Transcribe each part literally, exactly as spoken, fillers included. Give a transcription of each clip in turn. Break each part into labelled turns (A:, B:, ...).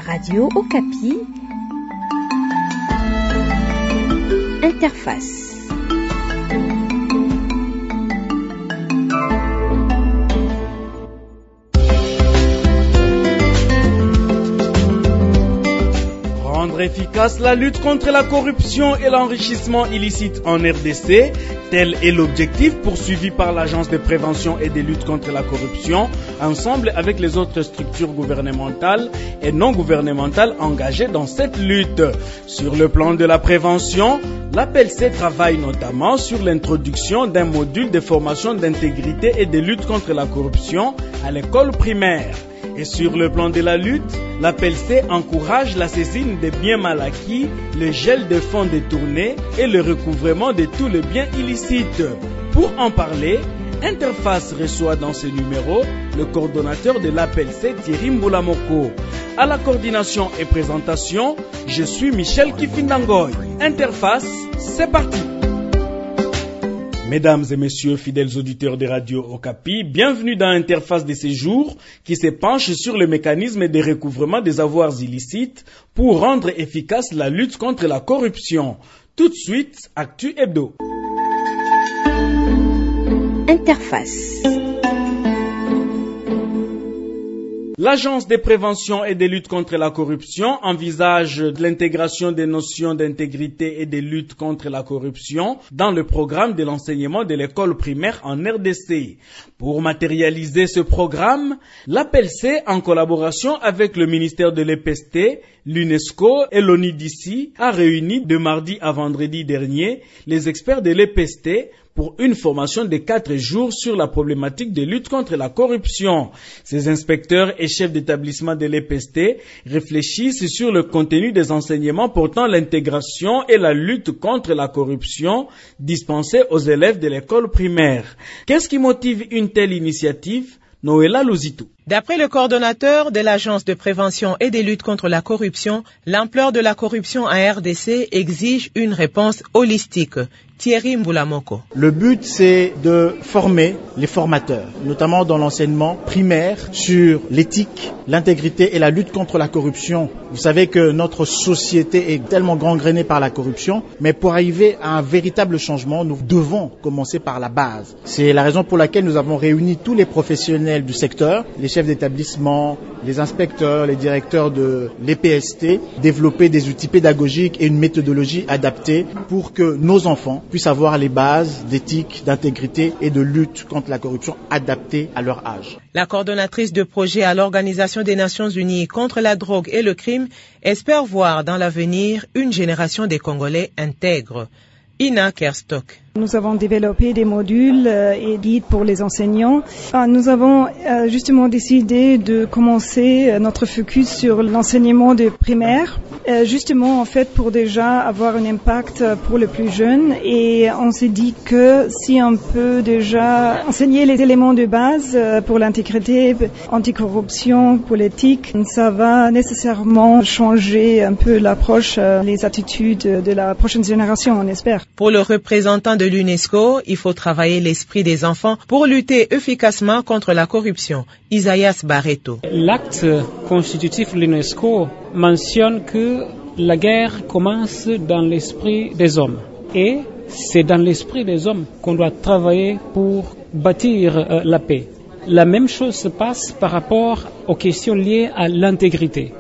A: Radio Okapi. Interface.
B: Rendre efficace la lutte contre la corruption et l'enrichissement illicite en R D C, tel est l'objectif poursuivi par l'Agence de prévention et de lutte contre la corruption, ensemble avec les autres structures gouvernementales et non gouvernementales engagées dans cette lutte. Sur le plan de la prévention, l'A P L C travaille notamment sur l'introduction d'un module de formation d'intégrité et de lutte contre la corruption à l'école primaire. Et sur le plan de la lutte, l'A P L C encourage la saisine des biens mal acquis, le gel de fonds détournés et le recouvrement de tous les biens illicites. Pour en parler, Interface reçoit dans ce numéro le coordonnateur de l'A P L C, Thierry Mbulamoko. À la coordination et présentation, je suis Michel Kifindangoy. Interface, c'est parti! Mesdames et messieurs, fidèles auditeurs de Radio Okapi, bienvenue dans Interface de ces jours qui se penche sur le mécanisme de recouvrement des avoirs illicites pour rendre efficace la lutte contre la corruption. Tout de suite, Actu Hebdo.
A: Interface.
B: L'Agence de prévention et de lutte contre la corruption envisage l'intégration des notions d'intégrité et de lutte contre la corruption dans le programme de l'enseignement de l'école primaire en R D C. Pour matérialiser ce programme, l'A P L C, en collaboration avec le ministère de l'E P S T, l'UNESCO et l'ONIDICI, a réuni de mardi à vendredi dernier les experts de l'E P S T pour une formation de quatre jours sur la problématique de lutte contre la corruption. Ces inspecteurs et chefs d'établissement de l'E P S T réfléchissent sur le contenu des enseignements portant l'intégration et la lutte contre la corruption dispensés aux élèves de l'école primaire. Qu'est-ce qui motive une telle initiative? Noëlla Lozitou.
C: D'après le coordonnateur de l'Agence de prévention et de lutte contre la corruption, l'ampleur de la corruption en R D C exige une réponse holistique. Thierry Mbulamoko.
D: Le but, c'est de former les formateurs, notamment dans l'enseignement primaire, sur l'éthique, l'intégrité et la lutte contre la corruption. Vous savez que notre société est tellement gangrénée par la corruption, mais pour arriver à un véritable changement, nous devons commencer par la base. C'est la raison pour laquelle nous avons réuni tous les professionnels du secteur, les chefs d'établissement, les inspecteurs, les directeurs de l'E P S T, développer des outils pédagogiques et une méthodologie adaptée pour que nos enfants puissent avoir les bases d'éthique, d'intégrité et de lutte contre la corruption adaptées à leur âge.
C: La coordonnatrice de projet à l'Organisation des Nations Unies contre la drogue et le crime espère voir dans l'avenir une génération des Congolais intègres. Ina Kerstock.
E: Nous avons développé des modules euh, et guides pour les enseignants. Enfin, nous avons euh, justement décidé de commencer euh, notre focus sur l'enseignement de primaire, euh, justement en fait pour déjà avoir un impact pour les plus jeunes. Et on s'est dit que si on peut déjà enseigner les éléments de base euh, pour l'intégrité, anticorruption, pour l'éthique, ça va nécessairement changer un peu l'approche, euh, les attitudes de la prochaine génération, on espère.
C: Pour le représentant de l'UNESCO, il faut travailler l'esprit des enfants pour lutter efficacement contre la corruption. Isaias Barreto.
F: L'acte constitutif de l'UNESCO mentionne que la guerre commence dans l'esprit des hommes. Et c'est dans l'esprit des hommes qu'on doit travailler pour bâtir euh, la paix. La même chose se passe par rapport aux questions liées à l'intégrité.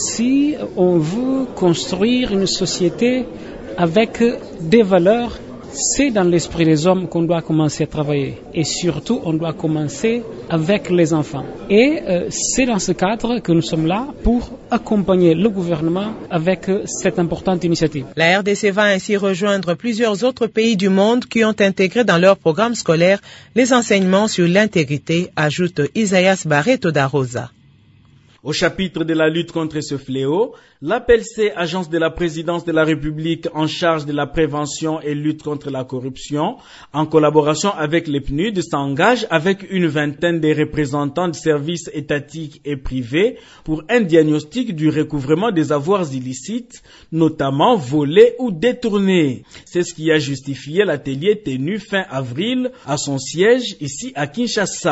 F: Si on veut construire une société avec des valeurs, c'est dans l'esprit des hommes qu'on doit commencer à travailler. Et surtout, on doit commencer avec les enfants. Et euh, c'est dans ce cadre que nous sommes là pour accompagner le gouvernement avec euh, cette importante initiative.
C: La R D C va ainsi rejoindre plusieurs autres pays du monde qui ont intégré dans leur programme scolaire les enseignements sur l'intégrité, ajoute Isaias Barreto da Rosa.
B: Au chapitre de la lutte contre ce fléau, l'A P L C, agence de la présidence de la République en charge de la prévention et lutte contre la corruption, en collaboration avec les P N U D, s'engage avec une vingtaine de représentants de services étatiques et privés pour un diagnostic du recouvrement des avoirs illicites, notamment volés ou détournés. C'est ce qui a justifié l'atelier tenu fin avril à son siège ici à Kinshasa.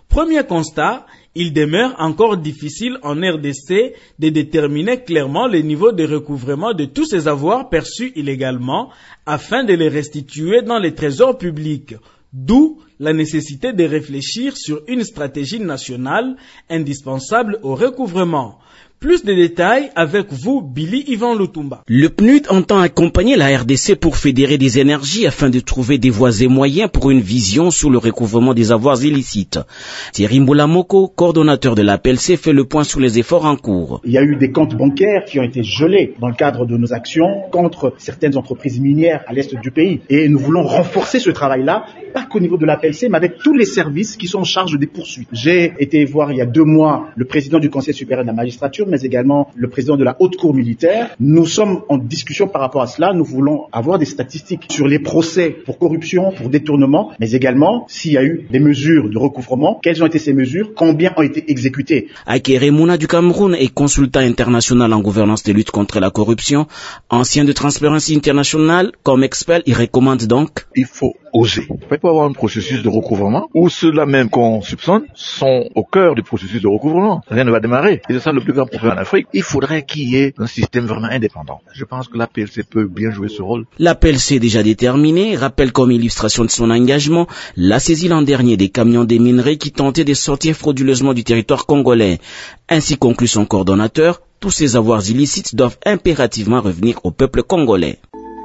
B: Premier constat, il demeure encore difficile en R D C de déterminer clairement le niveau de recouvrement de tous ces avoirs perçus illégalement afin de les restituer dans les trésors publics. D'où la nécessité de réfléchir sur une stratégie nationale indispensable au recouvrement. Plus de détails avec vous, Billy Ivan Lutumba.
G: Le P N U D entend accompagner la R D C pour fédérer des énergies afin de trouver des voies et moyens pour une vision sur le recouvrement des avoirs illicites. Thierry Mboulamoko, coordonnateur de l'A P L C, fait le point sur les efforts en cours.
D: Il y a eu des comptes bancaires qui ont été gelés dans le cadre de nos actions contre certaines entreprises minières à l'est du pays. Et nous voulons renforcer ce travail-là, pas qu'au niveau de l'A P L C, mais avec tous les services qui sont en charge des poursuites. J'ai été voir il y a deux mois le président du Conseil supérieur de la magistrature, mais également le président de la Haute Cour militaire. Nous sommes en discussion par rapport à cela. Nous voulons avoir des statistiques sur les procès pour corruption, pour détournement, mais également s'il y a eu des mesures de recouvrement, quelles ont été ces mesures, combien ont été exécutées.
G: Akere Mouna du Cameroun est consultant international en gouvernance de lutte contre la corruption. Ancien de Transparency International, comme expert, il recommande donc:
H: il faut oser. Il peut pas avoir un processus de recouvrement où ceux-là même qu'on soupçonne sont au cœur du processus de recouvrement. Rien ne va démarrer. Et c'est ça le plus grand problème en Afrique. Il faudrait qu'il y ait un système vraiment indépendant. Je pense que l'A P L C peut bien jouer ce rôle.
G: L'A P L C est déjà déterminé, rappelle comme illustration de son engagement la saisie l'an dernier des camions des minerais qui tentaient de sortir frauduleusement du territoire congolais. Ainsi conclut son coordonnateur, tous ces avoirs illicites doivent impérativement revenir au peuple congolais.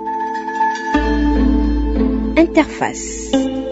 A: Interface.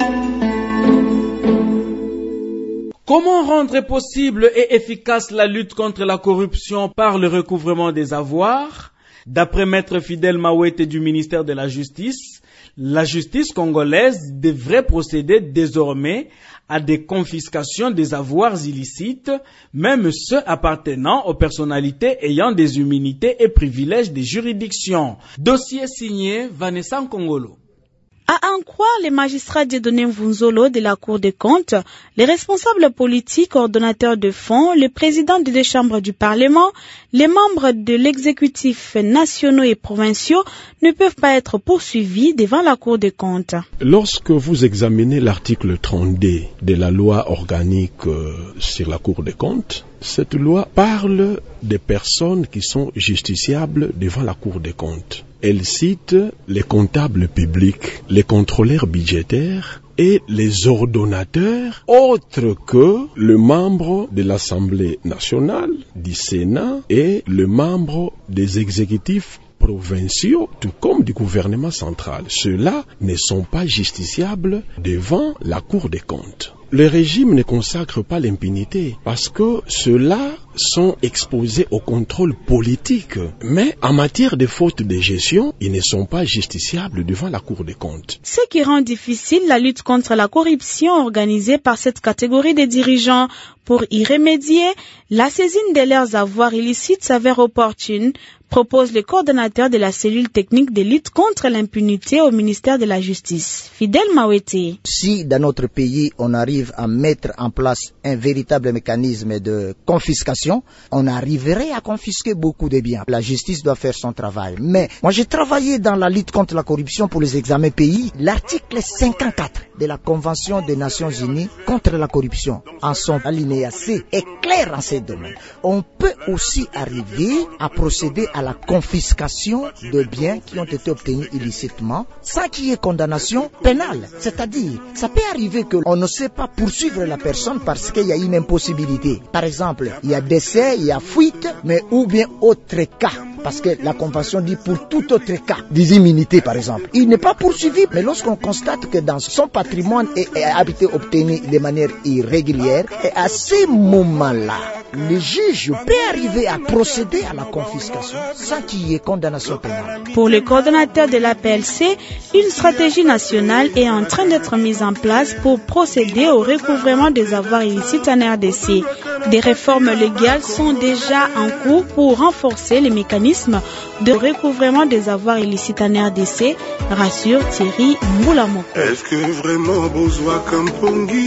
B: Comment rendre possible et efficace la lutte contre la corruption par le recouvrement des avoirs? D'après Maître Fidel Mawete du ministère de la Justice, la justice congolaise devrait procéder désormais à des confiscations des avoirs illicites, même ceux appartenant aux personnalités ayant des immunités et privilèges des juridictions. Dossier signé Vanessa Nkongolo.
I: À en croire les magistrats Dieudonné Mvunzolo de la Cour des comptes, les responsables politiques, coordonnateurs de fonds, le président des deux chambres du Parlement, les membres de l'exécutif nationaux et provinciaux ne peuvent pas être poursuivis devant la Cour des comptes.
J: Lorsque vous examinez l'article trente-deux de la loi organique sur la Cour des comptes, cette loi parle des personnes qui sont justiciables devant la Cour des comptes. Elle cite les comptables publics, les contrôleurs budgétaires et les ordonnateurs autres que le membre de l'Assemblée nationale, du Sénat et le membre des exécutifs provinciaux, tout comme du gouvernement central. Ceux-là ne sont pas justiciables devant la Cour des comptes. Le régime ne consacre pas l'impunité parce que ceux-là sont exposés au contrôle politique. Mais en matière de faute de gestion, ils ne sont pas justiciables devant la Cour des comptes.
I: Ce qui rend difficile la lutte contre la corruption organisée par cette catégorie de dirigeants. Pour y remédier, la saisine de leurs avoirs illicites s'avère opportune, propose le coordonnateur de la cellule technique de lutte contre l'impunité au ministère de la Justice, Fidel Mawete.
K: Si dans notre pays on arrive à mettre en place un véritable mécanisme de confiscation, on arriverait à confisquer beaucoup de biens. La justice doit faire son travail. Mais moi j'ai travaillé dans la lutte contre la corruption pour les examens pays. L'article cinquante-quatre de la Convention des Nations Unies contre la corruption, en son alinéa C, est clair en ces domaines. On peut aussi arriver à procéder à la confiscation de biens qui ont été obtenus illicitement sans qu'il y ait condamnation pénale. C'est-à-dire, ça peut arriver qu'on ne sait pas poursuivre la personne parce qu'il y a une impossibilité. Par exemple, il y a décès, il y a fuite, mais ou bien autre cas. Parce que la Convention dit pour tout autre cas, des immunités par exemple. Il n'est pas poursuivi, mais lorsqu'on constate que dans son patrimoine a été obtenu de manière irrégulière, et à ce moment-là, le juge peut arriver à procéder à la confiscation sans qu'il y ait condamnation pénale.
I: Pour le coordonnateur de l'A P L C, une stratégie nationale est en train d'être mise en place pour procéder au recouvrement des avoirs illicites en R D C. Des réformes légales sont déjà en cours pour renforcer les mécanismes de recouvrement des avoirs illicites en R D C, rassure Thierry Mboulamoko.
L: Est-ce que vraiment besoin Kampongi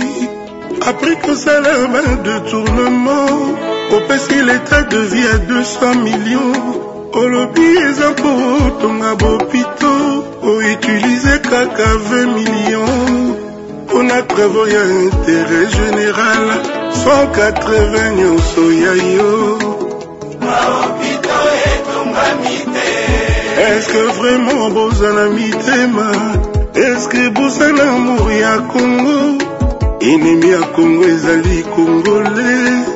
L: après que ça la main de tournement, au parce qu'il est de vie à deux cents millions, au lobby les impôts, ton abopito, au utiliser caca vingt millions. On a travaillé à intérêt général cent quatre-vingts nyonso ya yo. Est-ce que vraiment bozala mitema? Est-ce que bozala amour ya Congo? Ennemi ya Congo ezali congolais.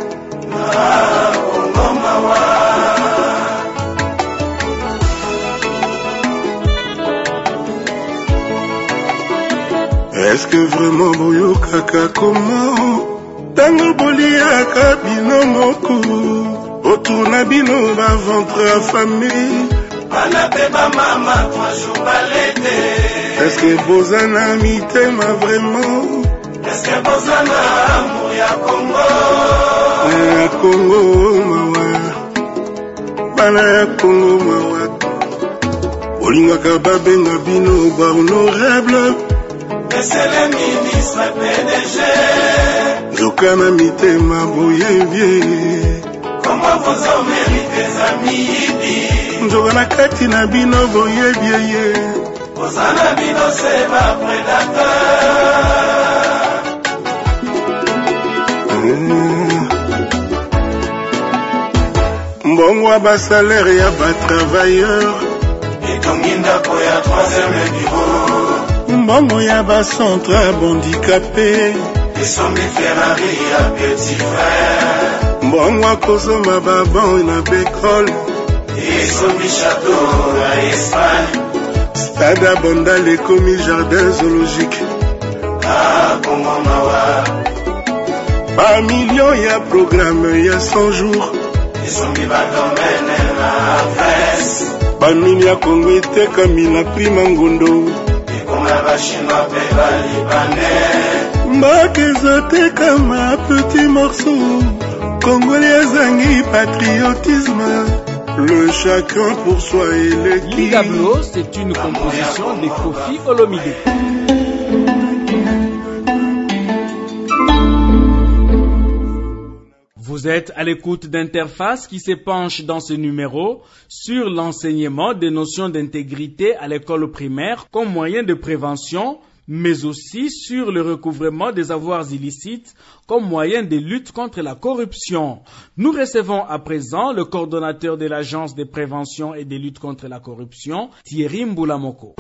L: Est-ce que vraiment boyokaka comment? Tango boliaka bino moko otourna bino ba ventre affamé. Est-ce que bozana mitema vraiment? Est-ce que bozana amour ya Congo? Ya Congo mawa, bana ya Congo mawa. Olingaka babenga bino ba honorable. C'est le ministre P D G. Jokana mitema boye vie. Comment vous en méritez amis? Jokana kati na bino boye vie. Osana bino c'est ma prédateur. Mbongwa ba salaire ya ba travailleur. Et tonginda ko ya troisième bureau. Mbongo ya ba centre handicapé. Et son Ferrari à petit frère. Mbongo a kozoma ba bon na bécole. Et son château à Espagne. Stade à Bondal et commis jardin zoologique. Ah, Congo Mawa. Par millions y'a programme y'a cent jours. Et son biba domaine na presse. Par millions Congo était comme il a pris Mangondo. Makezote comme un petit morceau. Congolais zangi patriotisme. Le chacun pour soi et l'équipe.
B: Ligablo, c'est une composition de Kofi Olomide. Vous êtes à l'écoute d'Interface qui se penche dans ce numéro sur l'enseignement des notions d'intégrité à l'école primaire comme moyen de prévention, mais aussi sur le recouvrement des avoirs illicites comme moyen de lutte contre la corruption. Nous recevons à présent le coordonnateur de l'Agence de prévention et de lutte contre la corruption, Thierry Mboulamoko.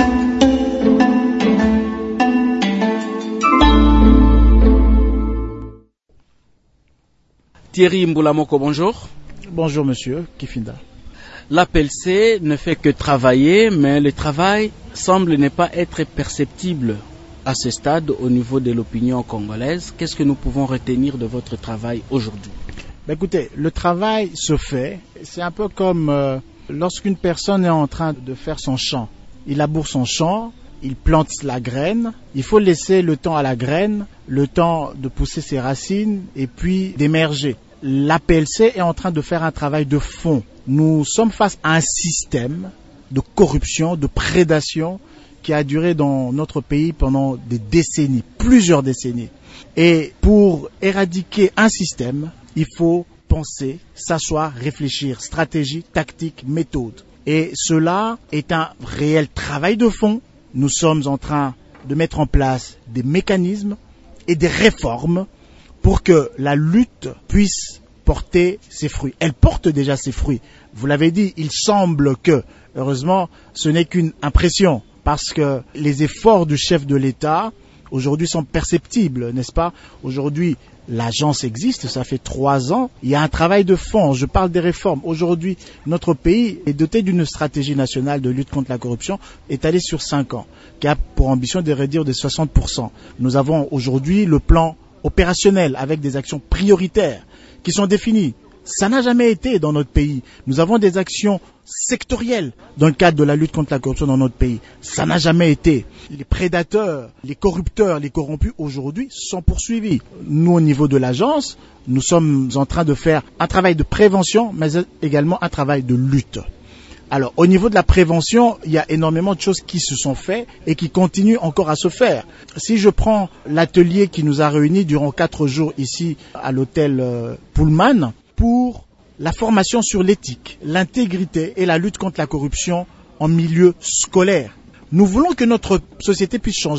B: Thierry Mboulamoko, bonjour.
D: Bonjour monsieur Kifinda.
B: L'A P L C ne fait que travailler, mais le travail semble ne pas être perceptible à ce stade au niveau de l'opinion congolaise. Qu'est-ce que nous pouvons retenir de votre travail aujourd'hui?
D: Ben écoutez, le travail se fait. C'est un peu comme euh, lorsqu'une personne est en train de faire son champ. Il laboure son champ, il plante la graine. Il faut laisser le temps à la graine, le temps de pousser ses racines et puis d'émerger. L'A P L C est en train de faire un travail de fond. Nous sommes face à un système de corruption, de prédation qui a duré dans notre pays pendant des décennies, plusieurs décennies. Et pour éradiquer un système, il faut penser, s'asseoir, réfléchir, stratégie, tactique, méthode. Et cela est un réel travail de fond. Nous sommes en train de mettre en place des mécanismes et des réformes pour que la lutte puisse porter ses fruits. Elle porte déjà ses fruits. Vous l'avez dit, il semble que, heureusement, ce n'est qu'une impression, parce que les efforts du chef de l'État, aujourd'hui, sont perceptibles, n'est-ce pas? Aujourd'hui, l'agence existe, ça fait trois ans. Il y a un travail de fond, je parle des réformes. Aujourd'hui, notre pays est doté d'une stratégie nationale de lutte contre la corruption étalée sur cinq ans, qui a pour ambition de réduire de soixante pour cent. Nous avons aujourd'hui le plan opérationnel avec des actions prioritaires qui sont définies. Ça n'a jamais été dans notre pays. Nous avons des actions sectorielles dans le cadre de la lutte contre la corruption dans notre pays. Ça n'a jamais été. Les prédateurs, les corrupteurs, les corrompus aujourd'hui sont poursuivis. Nous, au niveau de l'agence, nous sommes en train de faire un travail de prévention, mais également un travail de lutte. Alors, au niveau de la prévention, il y a énormément de choses qui se sont faites et qui continuent encore à se faire. Si je prends l'atelier qui nous a réunis durant quatre jours ici à l'hôtel euh, Pullman pour la formation sur l'éthique, l'intégrité et la lutte contre la corruption en milieu scolaire. Nous voulons que notre société puisse changer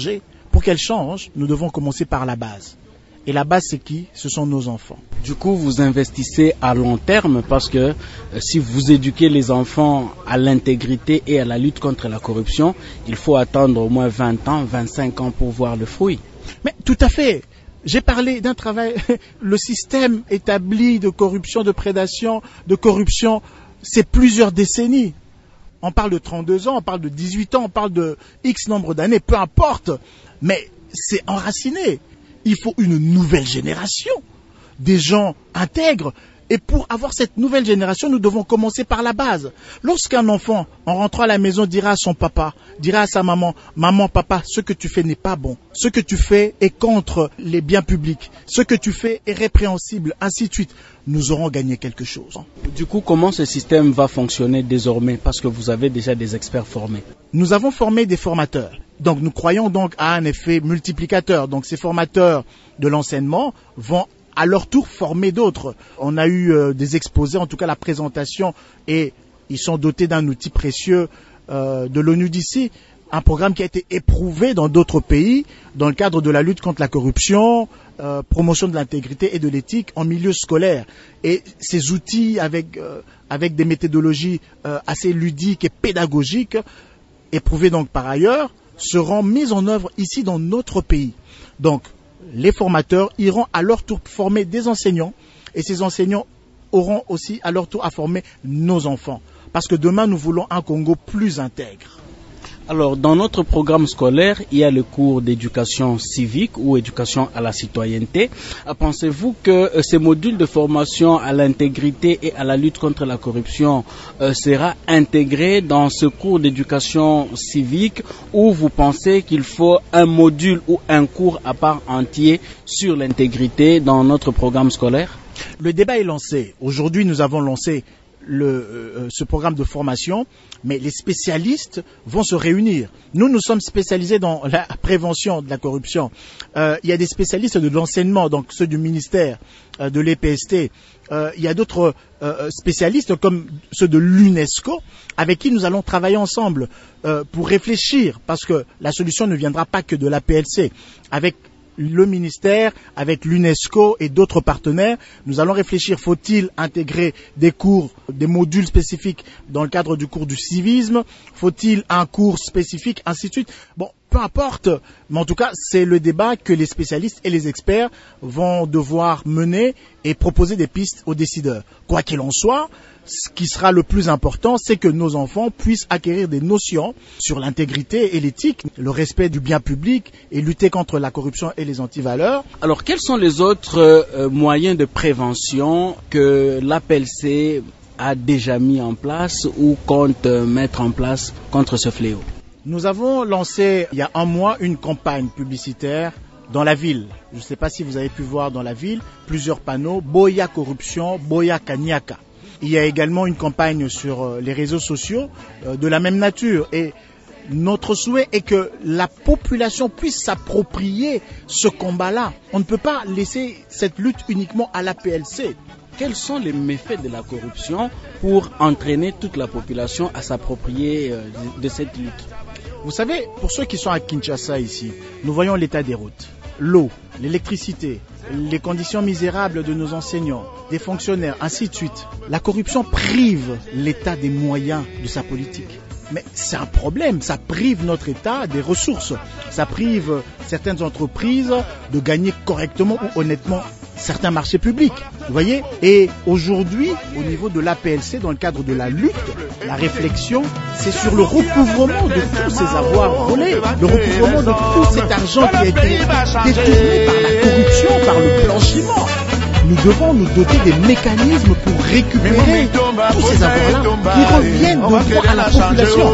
D: Pour qu'elle change, nous devons commencer par la base. Et la base, c'est qui? Ce sont nos enfants.
B: Du coup, vous investissez à long terme parce que euh, si vous éduquez les enfants à l'intégrité et à la lutte contre la corruption, il faut attendre au moins vingt ans, vingt-cinq ans pour voir le fruit.
D: Mais tout à fait. J'ai parlé d'un travail, le système établi de corruption, de prédation, de corruption, c'est plusieurs décennies. On parle de trente-deux ans, on parle de dix-huit ans, on parle de X nombre d'années, peu importe. Mais c'est enraciné. Il faut une nouvelle génération, des gens intègres. Et pour avoir cette nouvelle génération, nous devons commencer par la base. Lorsqu'un enfant, en rentrant à la maison, dira à son papa, dira à sa maman, « Maman, papa, ce que tu fais n'est pas bon. Ce que tu fais est contre les biens publics. Ce que tu fais est répréhensible, ainsi de suite. » Nous aurons gagné quelque chose.
B: Du coup, comment ce système va fonctionner désormais? Parce que vous avez déjà des experts formés.
D: Nous avons formé des formateurs. Donc nous croyons donc à un effet multiplicateur. Donc ces formateurs de l'enseignement vont à leur tour former d'autres. On a eu euh, des exposés, en tout cas la présentation, et ils sont dotés d'un outil précieux euh, de l'ONU d'ici, un programme qui a été éprouvé dans d'autres pays dans le cadre de la lutte contre la corruption, euh, promotion de l'intégrité et de l'éthique en milieu scolaire. Et ces outils avec, euh, avec des méthodologies euh, assez ludiques et pédagogiques, éprouvés donc par ailleurs, seront mis en œuvre ici dans notre pays. Donc, les formateurs iront à leur tour former des enseignants et ces enseignants auront aussi à leur tour à former nos enfants. Parce que demain, nous voulons un Congo plus intègre.
B: Alors, dans notre programme scolaire, il y a le cours d'éducation civique ou éducation à la citoyenneté. Pensez-vous que ces modules de formation à l'intégrité et à la lutte contre la corruption euh, sera intégré dans ce cours d'éducation civique ou vous pensez qu'il faut un module ou un cours à part entier sur l'intégrité dans notre programme scolaire?
D: Le débat est lancé. Aujourd'hui, nous avons lancé Le, euh, ce programme de formation, mais les spécialistes vont se réunir. Nous, nous sommes spécialisés dans la prévention de la corruption. Euh, il y a des spécialistes de l'enseignement, donc ceux du ministère, euh, de l'E P S T. Euh, il y a d'autres euh, spécialistes comme ceux de l'UNESCO, avec qui nous allons travailler ensemble euh, pour réfléchir, parce que la solution ne viendra pas que de l'A P L C. Avec le ministère, avec l'UNESCO et d'autres partenaires, nous allons réfléchir, faut-il intégrer des cours, des modules spécifiques dans le cadre du cours du civisme, faut-il un cours spécifique, ainsi de suite. Bon, peu importe, mais en tout cas, c'est le débat que les spécialistes et les experts vont devoir mener et proposer des pistes aux décideurs. Quoi qu'il en soit, ce qui sera le plus important, c'est que nos enfants puissent acquérir des notions sur l'intégrité et l'éthique, le respect du bien public et lutter contre la corruption et les antivaleurs.
B: Alors, quels sont les autres euh, moyens de prévention que l'A P L C a déjà mis en place ou compte euh, mettre en place contre ce fléau?
D: Nous avons lancé il y a un mois une campagne publicitaire dans la ville. Je ne sais pas si vous avez pu voir dans la ville plusieurs panneaux Boya corruption, Boya Kanyaka. Il y a également une campagne sur les réseaux sociaux euh, de la même nature. Et notre souhait est que la population puisse s'approprier ce combat-là. On ne peut pas laisser cette lutte uniquement à l'A P L C.
B: Quels sont les méfaits de la corruption pour entraîner toute la population à s'approprier euh, de, de cette lutte?
D: Vous savez, pour ceux qui sont à Kinshasa ici, nous voyons l'état des routes, l'eau, l'électricité, les conditions misérables de nos enseignants, des fonctionnaires, ainsi de suite. La corruption prive l'État des moyens de sa politique. Mais c'est un problème, ça prive notre État des ressources. Ça prive certaines entreprises de gagner correctement ou honnêtement certains marchés publics. Vous voyez? Et aujourd'hui, au niveau de l'A P L C, dans le cadre de la lutte, la réflexion, c'est sur le recouvrement de tous ces avoirs volés, le recouvrement de tout cet argent qui a été détourné par la corruption, par le blanchiment. Nous devons nous doter des mécanismes pour récupérer tous ces avoirs-là qui reviennent de droit à la population.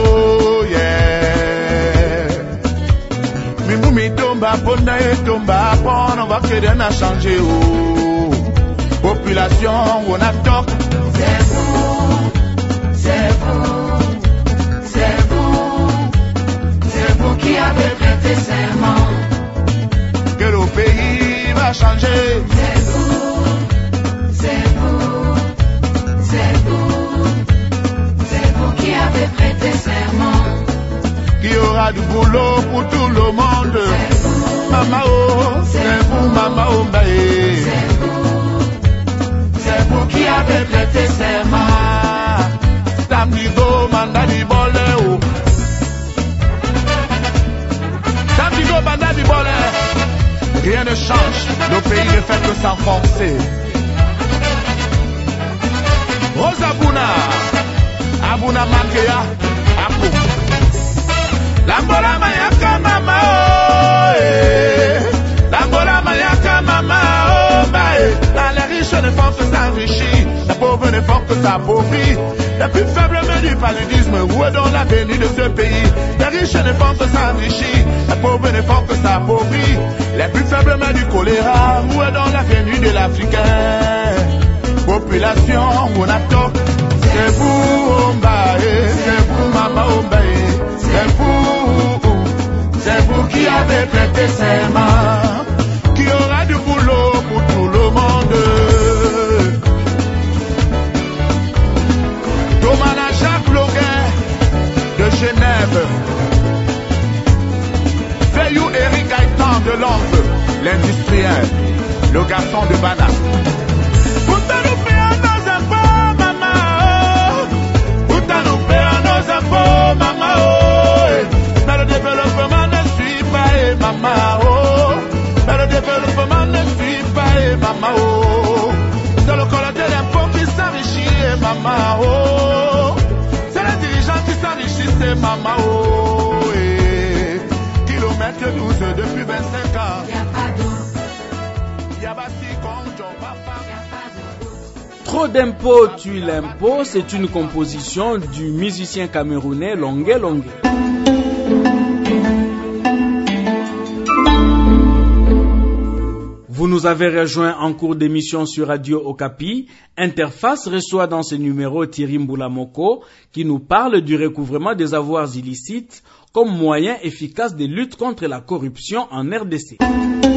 L: Population, on a tort. C'est vous, c'est vous, c'est vous, c'est vous qui avez prêté serment que le pays va changer. C'est vous, c'est vous, c'est vous, c'est vous qui avez prêté serment qu'il y aura du boulot pour tout le monde. C'est vous. maman, oh, c'est vous, maman, oh, bah, c'est vous. C'est vous qui avez prêté serment. Tamdigo, mandani, bolé, oh. Tamdigo, mandani, bolé. Rien ne change, nos pays ne fait que s'enfoncer. Rosa Buna, Abuna Makea, Apu. Lambola Mayaka Mama, oh, eh. Lambola Mayaka Mama, oh, bah, eh. Là, les riches ne font que s'enrichir, les pauvres ne font que s'appauvrir. Les plus faibles mais du paludisme, où est donc l'avenir de ce pays? Les riches ne font que s'enrichir, les pauvres ne font que s'appauvrir. Les plus faibles mais du choléra, où est donc l'avenir de l'Africain? Population, on attend, c'est vous, Ombae, c'est vous, Maman Ombae, c'est vous, c'est vous qui avez prêté serment, qui aura du boulot pour tout le monde. Thomas Jacques Loguet de Genève, Feyou Eric Gaëtan de Londres, l'industriel, le garçon de Bana. Maman, oh, mais le développement ne suit pas, eh, maman, oh, mais le développement ne suit pas, eh, maman, oh, c'est le collecteur d'impôts qui s'enrichit, eh, maman, oh, c'est les dirigeants qui s'enrichissent, eh, maman, oh, eh, kilomètre douze depuis vingt-cinq ans, y'a pas d'eau, y'a pas si con, John Papa.
B: Trop d'impôts tue l'impôt, c'est une composition du musicien camerounais Longué Longué. Vous nous avez rejoint en cours d'émission sur Radio Okapi. Interface reçoit dans ce numéro Thierry Mboulamoko qui nous parle du recouvrement des avoirs illicites comme moyen efficace de lutte contre la corruption en R D C.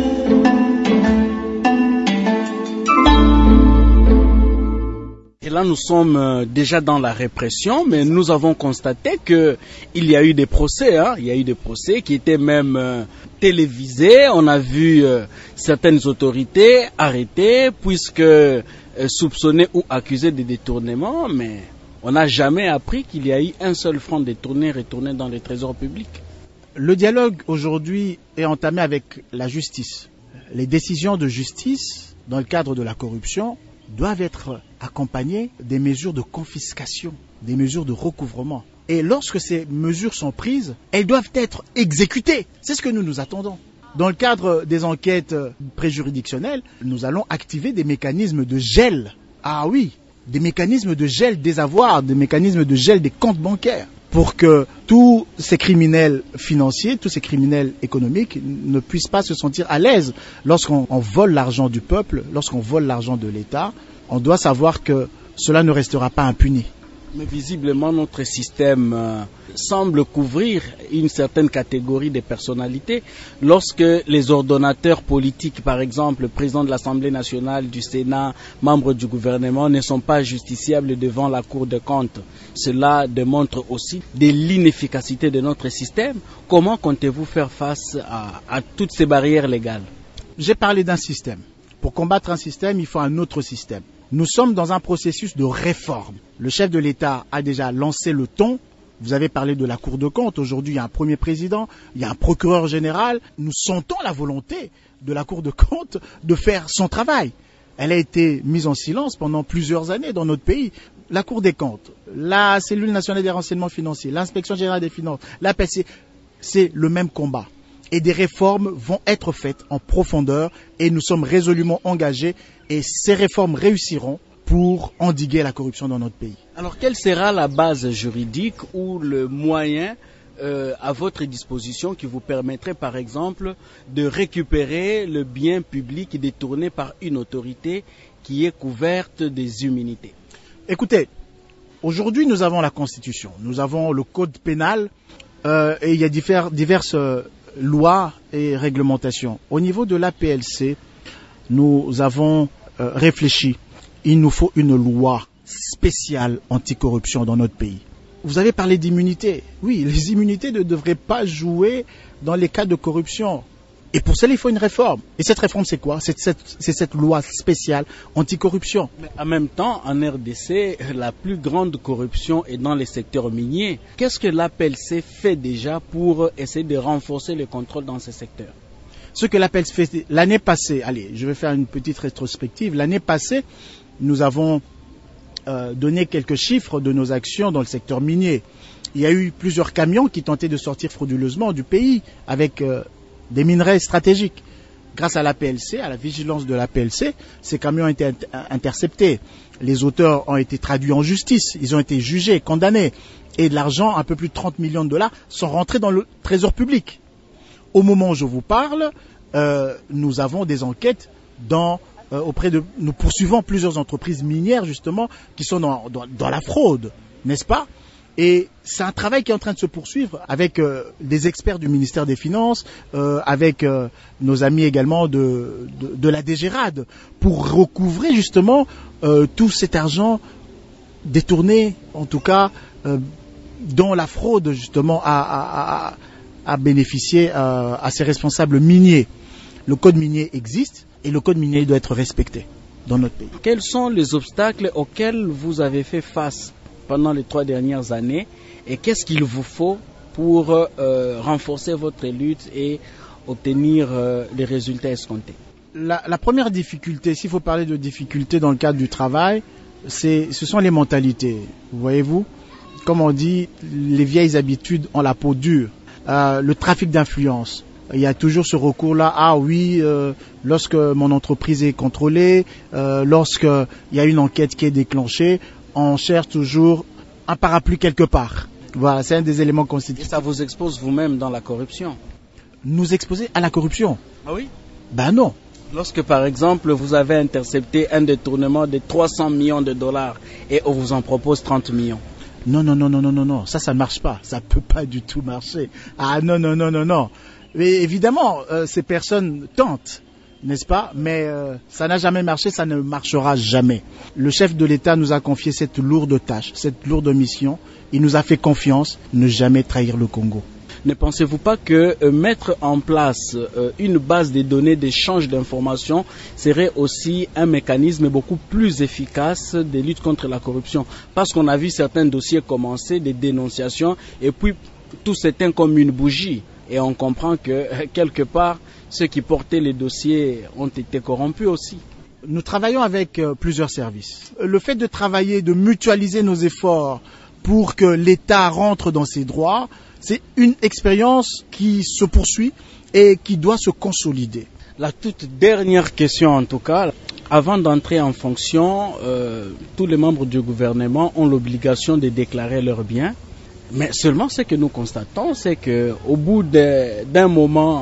B: Et là, nous sommes déjà dans la répression, mais nous avons constaté que il y a eu des procès, hein. Il y a eu des procès qui étaient même euh, télévisés. On a vu euh, certaines autorités arrêtées puisque euh, soupçonnées ou accusées de détournement, mais on n'a jamais appris qu'il y a eu un seul franc détourné retourné dans les trésors publics.
D: Le dialogue aujourd'hui est entamé avec la justice. Les décisions de justice dans le cadre de la corruption doivent être accompagnées des mesures de confiscation, des mesures de recouvrement. Et lorsque ces mesures sont prises, elles doivent être exécutées. C'est ce que nous nous attendons. Dans le cadre des enquêtes préjuridictionnelles, nous allons activer des mécanismes de gel. Ah oui, des mécanismes de gel des avoirs, des mécanismes de gel des comptes bancaires, pour que tous ces criminels financiers, tous ces criminels économiques ne puissent pas se sentir à l'aise lorsqu'on on vole l'argent du peuple, lorsqu'on vole l'argent de l'État. On doit savoir que cela ne restera pas impuni.
B: Mais visiblement, notre système euh, semble couvrir une certaine catégorie de personnalités. Lorsque les ordonnateurs politiques, par exemple, le président de l'Assemblée nationale, du Sénat, membres du gouvernement, ne sont pas justiciables devant la Cour des comptes, cela démontre aussi de l'inefficacité de notre système. Comment comptez-vous faire face à, à toutes ces barrières légales?
D: J'ai parlé d'un système. Pour combattre un système, il faut un autre système. Nous sommes dans un processus de réforme. Le chef de l'État a déjà lancé le ton. Vous avez parlé de la Cour des comptes. Aujourd'hui, il y a un premier président, il y a un procureur général. Nous sentons la volonté de la Cour des comptes de faire son travail. Elle a été mise en silence pendant plusieurs années dans notre pays. La Cour des comptes, la Cellule nationale des renseignements financiers, l'Inspection générale des finances, l'A P C, c'est le même combat. Et des réformes vont être faites en profondeur et nous sommes résolument engagés et ces réformes réussiront pour endiguer la corruption dans notre pays.
B: Alors quelle sera la base juridique ou le moyen euh, à votre disposition qui vous permettrait par exemple de récupérer le bien public détourné par une autorité qui est couverte des immunités?
D: Écoutez, aujourd'hui nous avons la Constitution, nous avons le Code pénal euh, et il y a divers, diverses euh, lois et réglementations. Au niveau de l'A P L C, nous avons euh, réfléchi. Il nous faut une loi spéciale anticorruption dans notre pays. Vous avez parlé d'immunité. Oui, les immunités ne devraient pas jouer dans les cas de corruption. Et pour cela, il faut une réforme. Et cette réforme, c'est quoi? C'est cette, c'est cette loi spéciale anticorruption.
B: Mais en même temps, en R D C, la plus grande corruption est dans les secteurs miniers. Qu'est-ce que l'A P L C fait déjà pour essayer de renforcer le contrôle dans ces secteurs?
D: Ce que l'A P L C fait l'année passée, allez, je vais faire une petite rétrospective. L'année passée, nous avons euh, donné quelques chiffres de nos actions dans le secteur minier. Il y a eu plusieurs camions qui tentaient de sortir frauduleusement du pays avec euh, des minerais stratégiques. Grâce à l'A P L C, à la vigilance de l'A P L C, ces camions ont été inter interceptés. Les auteurs ont été traduits en justice. Ils ont été jugés, condamnés. Et de l'argent, un peu plus de trente millions de dollars, sont rentrés dans le trésor public. Au moment où je vous parle, euh, nous avons des enquêtes dans, euh, auprès de... Nous poursuivons plusieurs entreprises minières, justement, qui sont dans, dans, dans la fraude, n'est-ce pas? Et c'est un travail qui est en train de se poursuivre avec euh, des experts du ministère des Finances, euh, avec euh, nos amis également de, de, de la D G R A D, pour recouvrer justement euh, tout cet argent détourné, en tout cas, euh, dont la fraude justement a, a, a, a bénéficié à, à ces responsables miniers. Le code minier existe et le code minier doit être respecté dans notre pays.
B: Quels sont les obstacles auxquels vous avez fait face pendant les trois dernières années et qu'est-ce qu'il vous faut pour euh, renforcer votre lutte et obtenir euh, les résultats escomptés?
D: La, la première difficulté, s'il faut parler de difficulté dans le cadre du travail, c'est, ce sont les mentalités. Voyez-vous, comme on dit, les vieilles habitudes ont la peau dure. Euh, le trafic d'influence. Il y a toujours ce recours-là. Ah oui, euh, lorsque mon entreprise est contrôlée, euh, lorsqu'il y a une enquête qui est déclenchée, on cherche toujours un parapluie quelque part. Voilà, c'est un des éléments constitutifs.
B: Et ça vous expose vous-même dans la corruption?
D: Nous exposer à la corruption?
B: Ah oui?
D: Ben non.
B: Lorsque par exemple vous avez intercepté un détournement de trois cents millions de dollars et on vous en propose trente millions.
D: Non, non, non, non, non, non, non. Ça, ça ne marche pas. Ça ne peut pas du tout marcher. Ah non, non, non, non, non. Mais évidemment, euh, ces personnes tentent, n'est-ce pas? Mais euh, ça n'a jamais marché, ça ne marchera jamais. Le chef de l'État nous a confié cette lourde tâche, cette lourde mission. Il nous a fait confiance, ne jamais trahir le Congo.
B: Ne pensez-vous pas que euh, mettre en place euh, une base de données d'échange d'informations serait aussi un mécanisme beaucoup plus efficace de lutte contre la corruption? Parce qu'on a vu certains dossiers commencer, des dénonciations, et puis tout s'éteint comme une bougie. Et on comprend que, quelque part, ceux qui portaient les dossiers ont été corrompus aussi.
D: Nous travaillons avec euh, plusieurs services. Le fait de travailler, de mutualiser nos efforts pour que l'État rentre dans ses droits, c'est une expérience qui se poursuit et qui doit se consolider.
B: La toute dernière question en tout cas, avant d'entrer en fonction, euh, tous les membres du gouvernement ont l'obligation de déclarer leurs biens. Mais seulement ce que nous constatons, c'est qu'au bout de, d'un moment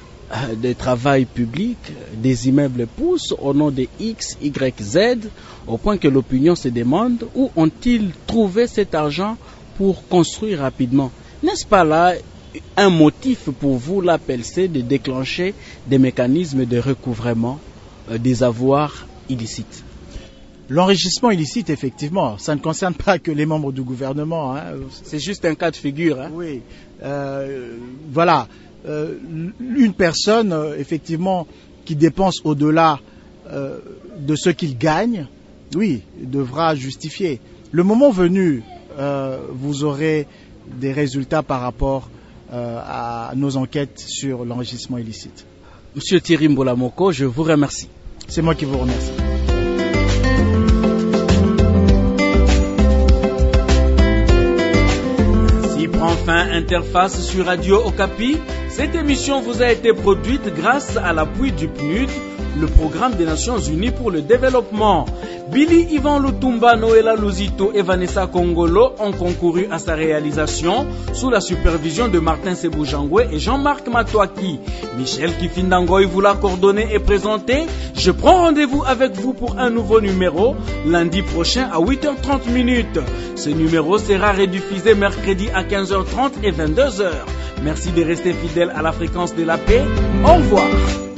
B: de travail public, des immeubles poussent au nom de X, Y, Z, au point que l'opinion se demande où ont-ils trouvé cet argent pour construire rapidement. N'est-ce pas là un motif pour vous, l'A P L C, de déclencher des mécanismes de recouvrement des avoirs illicites?
D: L'enrichissement illicite, effectivement, ça ne concerne pas que les membres du gouvernement. Hein.
B: C'est juste un cas de figure. Hein.
D: Oui. Euh, voilà. Euh, une personne, euh, effectivement, qui dépense au-delà euh, de ce qu'il gagne, oui, devra justifier. Le moment venu, euh, vous aurez des résultats par rapport euh, à nos enquêtes sur l'enrichissement illicite.
B: Monsieur Thierry Mbolamoko, je vous remercie.
D: C'est moi qui vous remercie.
B: Enfin, Interface sur Radio Okapi. Cette émission vous a été produite grâce à l'appui du P N U D, le programme des Nations Unies pour le développement. Billy Ivan Lutumba, Noëlla Luzito et Vanessa Kongolo ont concouru à sa réalisation sous la supervision de Martin Seboujangwe et Jean-Marc Matouaki. Michel Kifindangoy vous l'a coordonné et présenté. Je prends rendez-vous avec vous pour un nouveau numéro lundi prochain à huit heures trente minutes. Ce numéro sera rediffusé mercredi à quinze heures trente et vingt-deux heures. Merci de rester fidèle à la fréquence de la paix. Au revoir.